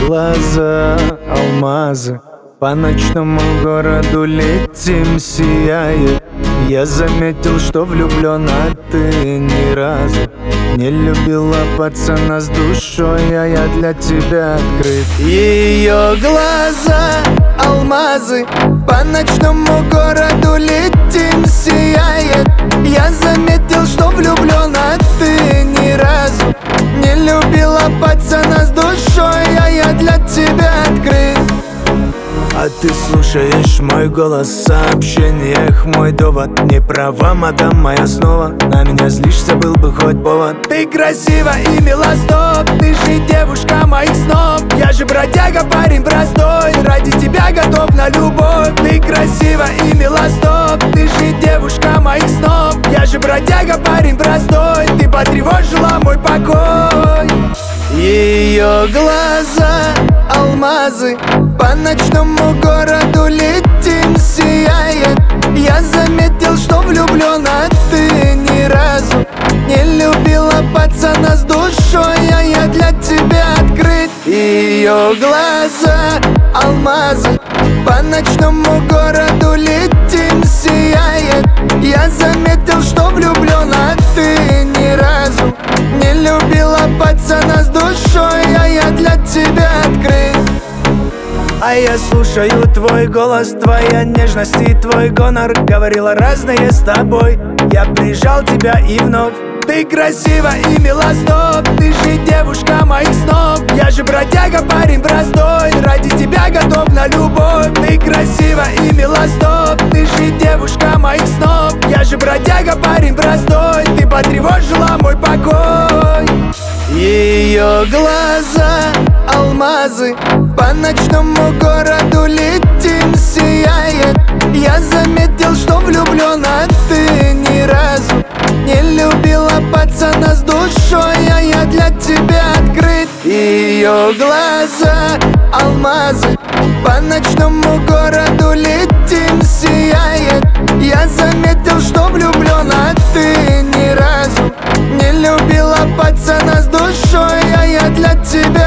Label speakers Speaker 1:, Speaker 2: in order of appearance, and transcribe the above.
Speaker 1: глаза алмазы, по ночному городу летим, сияет. Я заметил, что влюблен, а ты ни разу не любила пацана с душой, а я для тебя открыт. Ее глаза алмазы, по ночному городу летим, сияет. Я заметил, что влюблен, а ты ни разу не любила пацана с душой, а я для тебя открыт. А ты слушаешь мой голос в сообщениях, мой довод. Не права, мадам моя снова, на меня злишься, был бы хоть повод. Ты красива и мила, стоп, ты же девушка моих снов. Я же бродяга, парень простой, ради тебя готов на любовь. Ты красива и мила, стоп, ты же девушка моих снов. Я же бродяга, парень простой, ты потревожила мой покой. Ее глаза алмазы, по ночному городу летим, сияет. Я заметил, что влюблен, а ты ни разу не любила пацана с душой, а я для тебя открыт. Ее глаза алмазы, по ночному городу летим, сияет. Я заметил, что влюблен, а ты ни разу не любила пацана с душой, а я для тебя открыт. А я слушаю твой голос, твоя нежность и твой гонор. Говорила разные с тобой, я прижал тебя и вновь. Ты красива и мила, стоп, ты же девушка моих снов. Я же бродяга, парень простой, ради тебя готов на любовь. Ты красива и мила, стоп, ты же девушка моих снов. Я же бродяга, парень простой, ты потревожила мой покой. Ее глаза алмазы, по ночному городу летим, сияет. Я заметил, что влюблен, а ты ни разу не любила пацана с душой, а я для тебя открыт. Ее глаза алмазы, по ночному городу летим, сияет. Я заметил, что влюблен, а ты ни разу не любила пацана с душой, а я для тебя